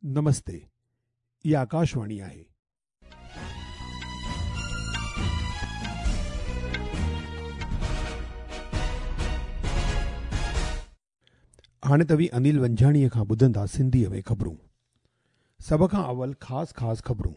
नमस्ते, ये आकाशवाणी आहे। हाणे तव्हीं अनिल वंझाणीअ खां ॿुधंदा सिंधीअ में ख़बरूं। सभ खां अवल ख़ासि ख़बरूं।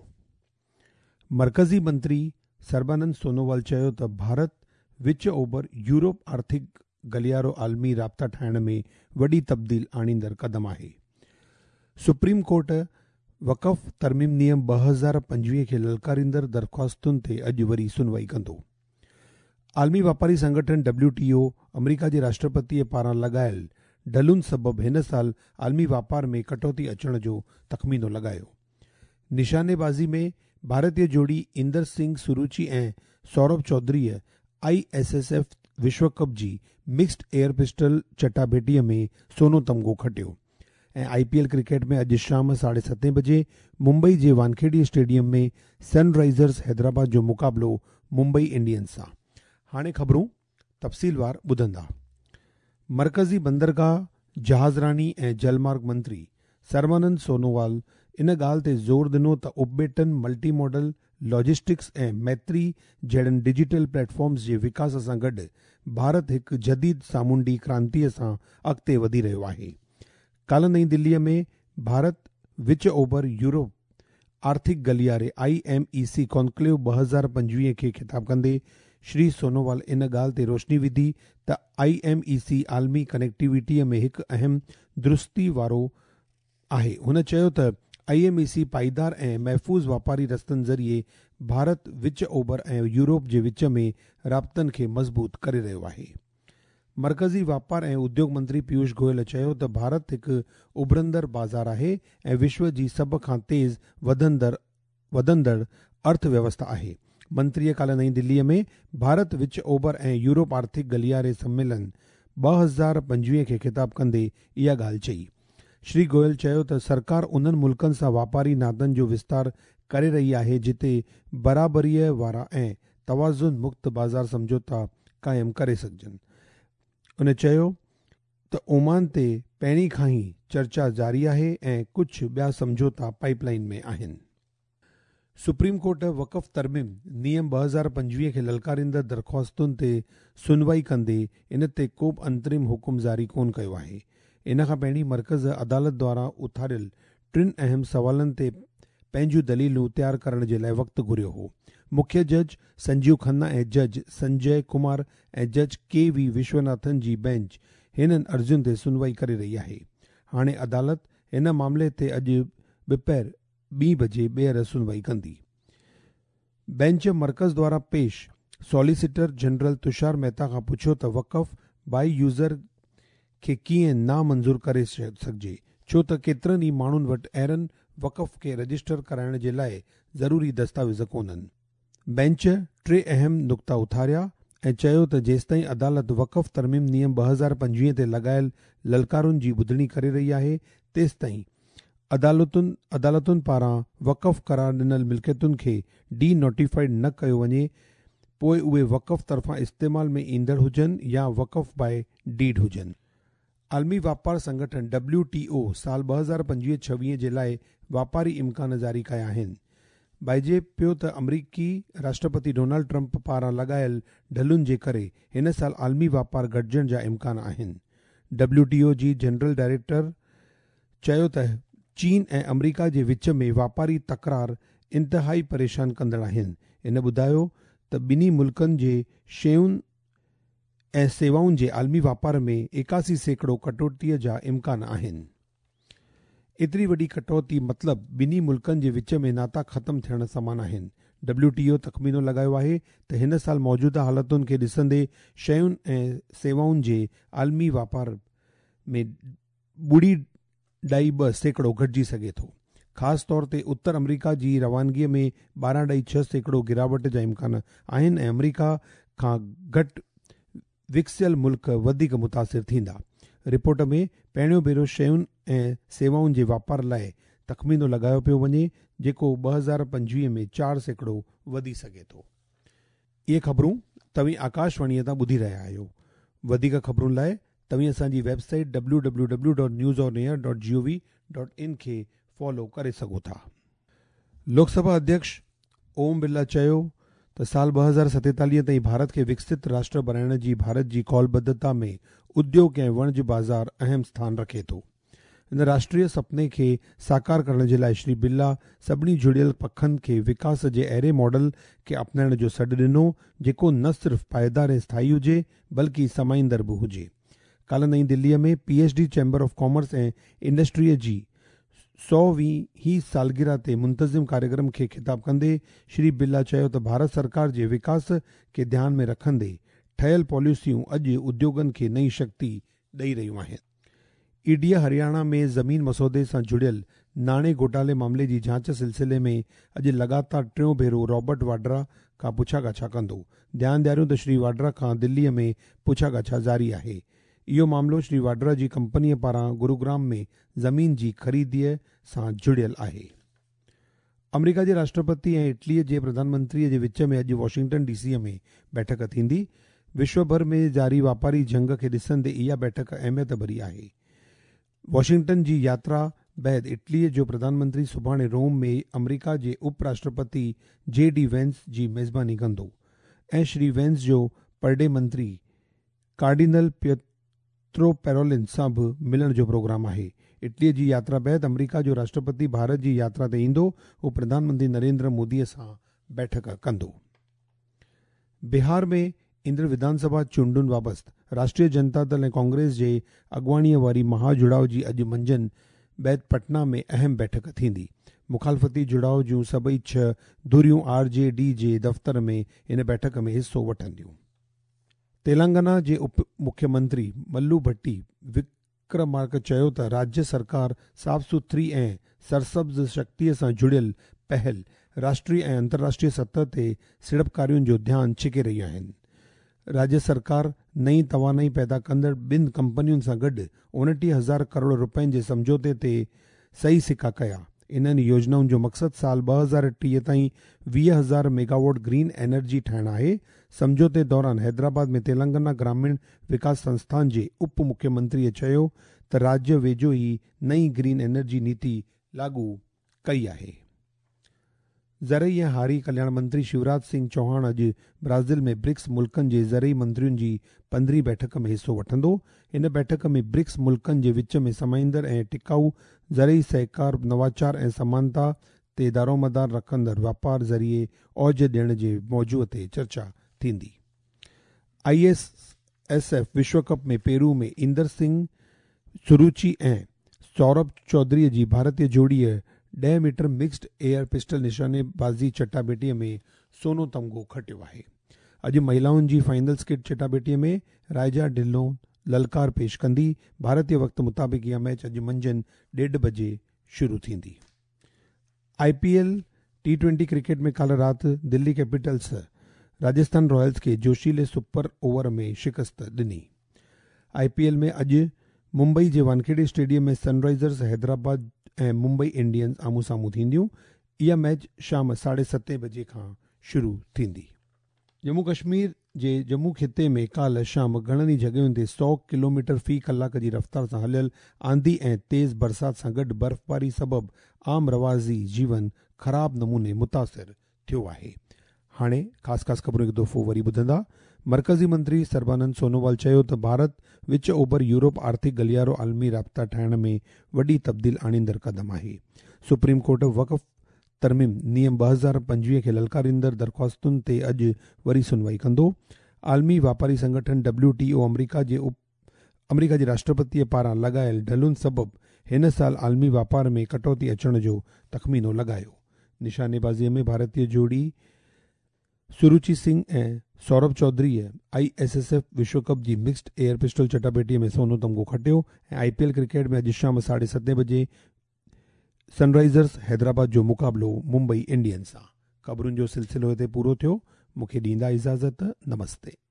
मरकज़ी मंत्री सर्बानंद सोनोवाल चयो त भारत विच ओभर यूरोप आर्थिक गलियारो आलमी राब्ता ठाहिण में वॾी तब्दील आणींदड़ क़दम आहे। सुप्रीम कोर्ट वक़फ़ तरमीम नियम 2025 खे ललकारींदड़ दरख़्वास्तुनि ते अॼु वरी सुनवाई कंदो। आलमी वापारी संगठन WTO अमरीका जे राष्ट्रपतिअ पारां लॻायल ढलुनि सबबि हिन साल आलमी वापार में कटौती अचण जो तख़मीनो लॻायो। निशानेबाज़ी में भारतीय जोड़ी इंदर सिंह सुरुचि ऐं सौरभ चौधरीअ ISSF विश्व कप जी मिक्स्ड एयर पिस्टल चटाभेटीअ में सोनो तमग़ो खटियो ऐं IPL क्रिकेट में अॼु शाम 7:30 बजे मुंबई जे वानखेड़े स्टेडियम में सनराइज़र्स हैदराबाद जो मुक़ाबिलो मुंबई इंडियंस सां। हाणे ख़बरूं तफ़सीलवार ॿुधंदा। मरकज़ी बंदरगाह जहाज़रानी ऐं जलमार्ग मंत्री सर्बानंद सोनोवाल इन ॻाल्हि ते ज़ोर ॾिनो त उपबेटन मल्टी मॉडल लॉजिस्टिक्स ऐं मैत्री जहिड़नि डिजिटल प्लेटफॉर्म्स जे विकास सां गॾु भारत हिकु जदीद सामूंडी क्रांतीअ सां अॻिते वधी रहियो आहे। काल्ह नईं दिल्लीअ में भारत विच ओभर यूरोप आर्थिक गलियारे IMEC कॉन्क्लेव 2025 खे ख़िताब कंदे श्री सोनोवाल इन ॻाल्हि ते रोशनी विधी त IMEC आलमी कनेक्टिविटीअ में हिकु अहम दुरुस्ती वारो आहे। हुन चयो त IMEC पाईदार ऐं महफ़ूज़ वापारी रस्तनि ज़रिए भारत विच ओभर ऐं यूरोप जे विच में राब्तनि खे मज़बूत करे रहियो आहे। मरकज़ी वापार ऐं उद्योग मंत्री पीयूष गोयल चयो त भारत हिकु उभरंदड़ बाज़ार आहे ऐं विश्व जी सभ खां तेज़ वधंदड़ अर्थव्यवस्था आहे। मंत्रीअ काल्ह नईं दिल्लीअ में भारत विच ओभर ऐं यूरोप आर्थिक गलियारे सम्मेलन 2025 खे ख़िताब कंदे इहा ॻाल्हि चई। श्री गोयल चयो त सरकार उन्हनि मुल्कनि सां वापारी नातनि जो विस्तार करे रही आहे जिते बराबरीअ वारा ऐं तवाज़ुन मुक्त बाज़ार समझौता क़ाइमु करे सघजनि। उन चयो त ओमान ते पहिरीं खां ई चर्चा जारी आहे ऐं कुझु ॿिया समझौता पाइपलाइन में आहिनि। सुप्रीम कोर्ट वक़फ़ तरमीम नियम 2025 खे ललकारींदड़ दरख़्वास्तुनि ते सुनवाई कंदे इन ते को बि अंतरिम हुकुम जारी कोन कयो आहे। इन खां पहिरीं मरकज़ अदालत द्वारा उथारियल 3 अहम सवालनि ते पंहिंजूं दलीलूं तयारु करण जे लाइ वक़्तु घुरियो हो। मुख्य जज संजीव खन्ना ऐं जज संजय कुमार ऐं जज KV विश्वनाथन जी बेंच हिननि अर्ज़ियुनि ते सुनवाई करे रही आहे। हाणे अदालत हिन मामले ते अॼु ॿिपर 2 बजे ॿीहर सुनवाई कंदी। बेंच मरकज़ द्वारा पेश सॉलिसिटर जनरल तुषार मेहता खां पुछियो त वक़फ़ बाई यूज़र खे कीअं नामंज़ूर करे सघिजे, छो त केतिरनि ई माण्हुनि वटि अहिड़नि वक़फ़ खे रजिस्टर कराइण जे लाइ ज़रूरी दस्तावेज़ कोन्हनि। बेंच 3 अहम नुक़्ता उथारिया ऐं चयो त जेसिताईं अदालत वक़फ़ तरमीम नियम 2025 ते लॻायल ललकारुनि जी ॿुधणी करे रही आहे तेसिताईं अदालतुनि पारां वक़फ़ करार ॾिनल मिल्कियतुनि खे डी नोटिफाइड न कयो वञे, पोइ उहे वक़फ़ तरफ़ां इस्तेमाल में ईंदड़ हुजनि या वक़फ़ बाय डीड हुजनि। आलमी वापार संगठन WTO साल 2025-26 जे लाइ वापारी इम्कान जारी कया आहिनि। बाइजे पियो त अमरीकी राष्ट्रपति डोनाल्ड ट्रंप पारां लॻायल ढलुनि जे करे हिन साल आलमी वापार घटिजण जा इम्कान आहिनि। WTO जी जनरल डायरेक्टर चयो त चीन ऐं अमरीका जे विच में वापारी तकरार इंतहाई परेशान कंदड़ आहिनि। इन ॿुधायो त ॿिन्ही मुल्कनि जे शयुनि ऐं सेवाउनि जे आलमी वापार में 81% कटौतीअ जा इम्कान आहिनि। एतिरी वॾी कटौती मतिलबु ॿिन्ही मुल्कनि जे विच में नाता ख़तमु थियण समान आहिनि। WTO तख़मीनो लॻायो आहे त हिन साल मौजूदा हालतुनि खे ॾिसंदे शयुनि ऐं सेवाउनि जे आलमी वापार में 0.2% घटिजी सघे थो। ख़ासि तौर ते उत्तर अमरीका जी रवानगीअ में 12.6% गिरावट जा इम्कान आहिनि ऐं अमरीका खां घटि विकसियल मुल्क वधीक मुतासिर थींदा। रिपोर्ट में पहिरियों भेरो शयुनि ऐं सेवाउनि जे वापार लाइ तख़मीनो लॻायो पियो वञे जेको 2025 में 4% वधी सघे थो। इहे ख़बरूं तव्हीं आकाशवाणीअ तां ॿुधी रहिया आहियो। वधीक ख़बरुनि लाइ तव्हीं असांजी वेबसाइट www.newsonair.gov.in खे फॉलो करे सघो था। लोकसभा अध्यक्ष ओम बिरला चयो त साल 2047 ताईं भारत खे विकसित राष्ट्र बणाइण जी भारत जी कौलबद्धता में उद्योग ऐं वणज बाज़ार अहम स्थान रखे थो। इन राष्ट्रीय सपने खे साकार करण जे लाइ श्री बिरला सभिनी जुड़ियल पखनि खे विकास जे अहिड़े मॉडल खे अपनाइण जो सॾु ॾिनो जेको न सिर्फ़ पाइदार ऐं स्थायी हुजे बल्कि समाईंदड़ बि हुजे। काल्ह नईं दिल्लीअ में PhD चैम्बर ऑफ कॉमर्स ऐं इंडस्ट्रीअ जी 100वीं सालगिरह ते मुंतज़िम कार्यक्रम खे ख़िताब कंदे श्री बिरला चयो त भारत सरकार जे विकास खे ध्यान में रखंदे ठहियल पॉलिसियूं अॼु उद्योगनि खे नई शक्ति ॾेई रहियूं आहिनि। ईडीअ हरियाणा में ज़मीन मसौदे सां जुड़ियल नाणे घोटाले मामले जी जांच सिलसिले में अॼु लगातार टियों भेरो रॉबर्ट वाड्रा खां पुछा-ॻाछा कंदो। ध्यानु ॾियारियो त श्री वाड्रा खां दिल्लीअ में पुछा-ॻाछा जारी आहे। इहो मामलो श्री वाड्रा जी कंपनीअ पारां गुरुग्राम में ज़मीन जी ख़रीदीअ सां जुड़ियल आहे। अमेरिका जे राष्ट्रपति ऐं इटलीअ जे प्रधानमंत्रीअ जे विच में अॼु वॉशिंगटन DC में बैठक थींदी। विश्व भर में जारी वापारी जंग खे ॾिसंदे इहा बैठक अहमियत भरी आहे। वॉशिंगटन जी यात्रा बैदि इटलीअ जो प्रधानमंत्री सुभाणे रोम में अमेरिका जे उपराष्ट्रपति JD वेंस जी मेज़बानी कंदो ऐं श्री वेंस जो परडे मंत्री कार्डिनल पिएत्रो पैरोलिन सां बि मिलण जो प्रोग्राम आहे। इटलीअ जी यात्रा बैदि अमेरिका जो राष्ट्रपति भारत जी यात्रा ते ईंदो। हू प्रधानमंत्री नरेंद्र मोदीअ सां बैठक कंदो। बिहार में ईंदड़ विधानसभा चूंडुनि बाबति राष्ट्रीय जनता दल ऐं कांग्रेस जे अॻुवाणीअ वारी महाजुड़ाव जी अॼु मंझंदि बैदि पटना में अहम बैठक थींदी। मुखालफ़ती जुड़ाव जूं सभई 6 धुरियूं RJD जे दफ़्तर में इन बैठक में हिसो वठंदियूं। तेलंगाना जे उप मुख्यमंत्री मल्लू भट्टी विक्रमार्क चयो त राज्य सरकार साफ़ सुथरी ऐं सरसब्ज़ शक्तिअ सां जुड़ियल पहल राष्ट्रीय ऐं अंतर्राष्ट्रीय सतह ते सीड़पकारियुनि जो ध्यानु छिके रहियूं आहिनि। राज्य सरकार नई तवानाई पैदा कंदड़ ॿिनि कंपनियुनि सां गॾु 29,000 करोड़ रुपयनि जे समझौते ते सही सिका कया। इन्हनि योजनाउनि जो मक़सदु साल 2030 ताईं 20,000 मेगावाट ग्रीन एनर्जी ठाहिणु आहे। समझौते दौरान हैदराबाद में तेलंगाना ग्रामीण विकास संस्थान जे उप मुख्यमंत्रीअ चयो त राज्य वेझो ई नई ग्रीन एनर्जी नीति लागू कई आहे। ज़रई ऐं हारी कल्याण मंत्री शिवराज सिंह चौहान अॼु ब्राज़ील में ब्रिक्स मुल्कनि जे ज़रई मंत्रियुनि जी 15वीं बैठक में हिसो वठंदो। इन बैठक में ब्रिक्स मुल्कनि जे विच में समाईंदड़ ऐं टिकाऊ ज़रई सहकार, नवाचार ऐं समानता ते दारोमदार रखंदड़ वापार ज़रिए औज ॾियण जे मौज़ूअ ते चर्चा थींदी। ISSF विश्व कप में पेरू में इंदर सिंह सुरुचि ऐं सौरभ चौधरीअ जी भारतीय जोड़ीअ 10 मीटर मिक्स्ड एयर पिस्टल निशानेबाज़ी चटाभेटीअ में सोनो तमग़ो खटियो आहे। अॼु महिलाउनि जी फाइनल स्किट चटाभेटीअ में राइजा ढिल्लों ललकार पेश कंदी। भारतीय वक़्त मुताबिक़ इहा मैच अॼु मंझंदि 1:30 बजे शुरू थींदी। IPL T20 क्रिकेट में काल्ह राति दिल्ली कैपिटल्स राजस्थान रॉयल्स खे जोशीले सुपर ओवर में शिकस्त ॾिनी। IPL में अॼु मुंबई जे वानखेड़े स्टेडियम में सनराइज़र्स हैदराबाद ऐं मुंबई इंडियंस आम्हूं साम्हूं थींदियूं। इहा मैच शाम 7:30 बजे खां शुरू थींदी। जम्मू कश्मीर जे जम्मू ख़िते में काल्ह शाम घणनि ई जॻहियुनि ते 100 किलोमीटर फ़ी कलाक जी रफ़्तार सां हलियल आंधी ऐं तेज़ बरसात सां गॾु बर्फ़बारी सबबि आम रवाज़ी जीवन ख़राब नमूने मुतासिर थियो आहे। हाणे ख़ासि ख़बरूं हिकु दफ़ो वरी ॿुधंदा। मर्कज़ी मंत्री सर्बानंद सोनोवाल चयो त भारत विच ओभर यूरोप आर्थिक गलियारो आलमी राब्ता ठाहिण में वॾी तब्दील आणींदड़ क़दम आहे। सुप्रीम कोर्ट वक़फ़ तरमीम नियम 2025 खे ललकारींदड़ दरख़्वास्तुनि ते अॼु वरी सुनवाई कंदो। आलमी वापारी संगठन WTO अमेरिका जे राष्ट्रपतिअ पारां लॻायल ढलुनि सबबि हिन साल आलमी वापार में कटौती अचण जो तख़मीनो लॻायो। निशानेबाज़ीअ में भारतीय जोड़ी सुरुचि सिंह ऐं सौरभ चौधरीअ ISSF विश्व कप जी मिक्स्ड एयर पिस्टल चटाभेटीअ में सोनो तमग़ो खटियो ऐं IPL क्रिकेट में अॼु शाम 7:30 बजे सनराइज़र्स हैदराबाद जो मुक़ाबिलो मुंबई इंडियंस सां। ख़बरुनि जो सिलसिलो हिते पूरो थियो। मूंखे ॾींदा इजाज़त। नमस्ते।